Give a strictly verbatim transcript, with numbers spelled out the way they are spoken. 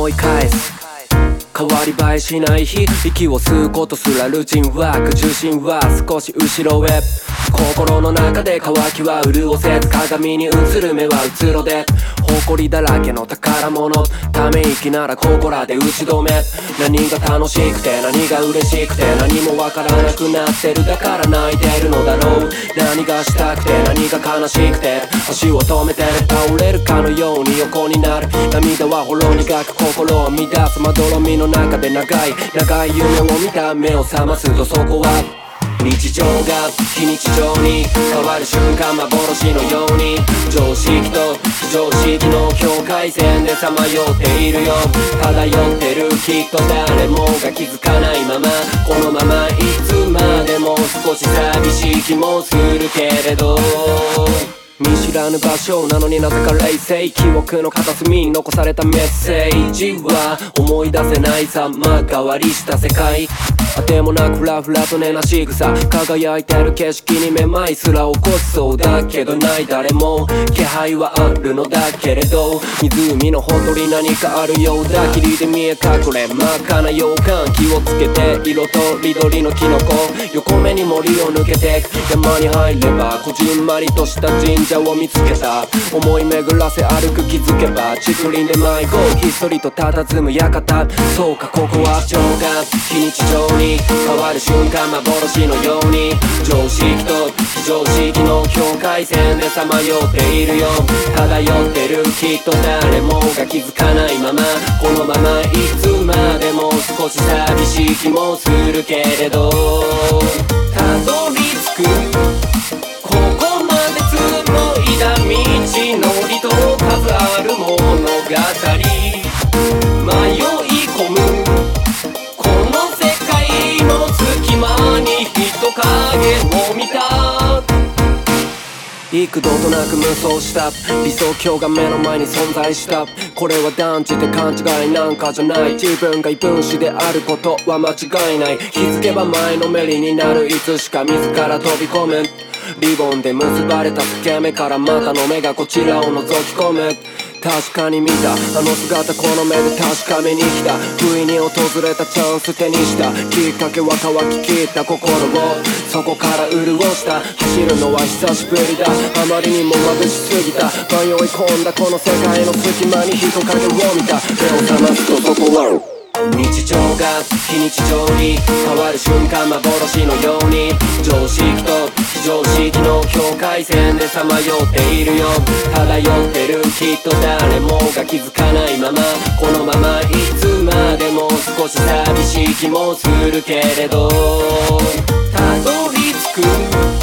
い返す変わり映えしない日息を吸うことすらルーチンワーク重心は少し後ろへ心の中で渇きは潤せず鏡に映る目はうつろで誇りだらけの宝物ため息ならここらで打ち止め何が楽しくて何が嬉しくて何もわからなくなってるだから泣いてるのだろう何がしたくて何が悲しくて足を止めて倒れるかのように横になる涙はほろ苦く心を乱すまどろみの中で長い長い夢を見た目を覚ますとそこは日常が非日常に変わる瞬間幻のように常識と非常識の境界線でさまよっているよ漂ってるきっと誰もが気づかないままこのままいつまでも少し寂しい気もするけれど見知らぬ場所なのになぜか冷静記憶の片隅に残されたメッセージは思い出せない様変わりした世界あてもなくフラフラと寝なしぐさ輝いてる景色にめまいすら起こしそうだけどない誰も気配はあるのだけれど湖のほとり何かあるようだ霧で見え隠れ真っ赤な洋館気をつけて色とりどりのキノコ横目に森を抜けて山に入ればこじんまりとした神社を見つけた思い巡らせ歩く気づけば竹林で迷子ひっそりと佇む館そうかここは常が非日常に変わる瞬間幻のように常識と非常識の境界線でさまよっているよ漂ってるきっと誰もが気づかないままこのままいつまでも少し寂しい気もするけれどたどり着くここまで紡いだ道のりと数ある物語迷い込むこの世界の隙間に人影を見た幾度となく無双した理想郷が目の前に存在したこれは断じて勘違いなんかじゃない自分が異分子であることは間違いない気づけば前のめりになるいつしか自ら飛び込むリボンで結ばれた裂け目からまたの目がこちらを覗き込む確かに見たあの姿この目で確かめに来た不意に訪れたチャンス手にしたきっかけは乾ききった心をそこから潤した走るのは久しぶりだあまりにも眩しすぎた迷い込んだこの世界の隙間に人影を見た目を覚ますとそこは日常が非日常に変わる瞬間幻のように常識と非常識の境界線でさまよっているよ漂ってるきっと誰もが気づかないままこのままいつまでも少し寂しい気もするけれどたどり着く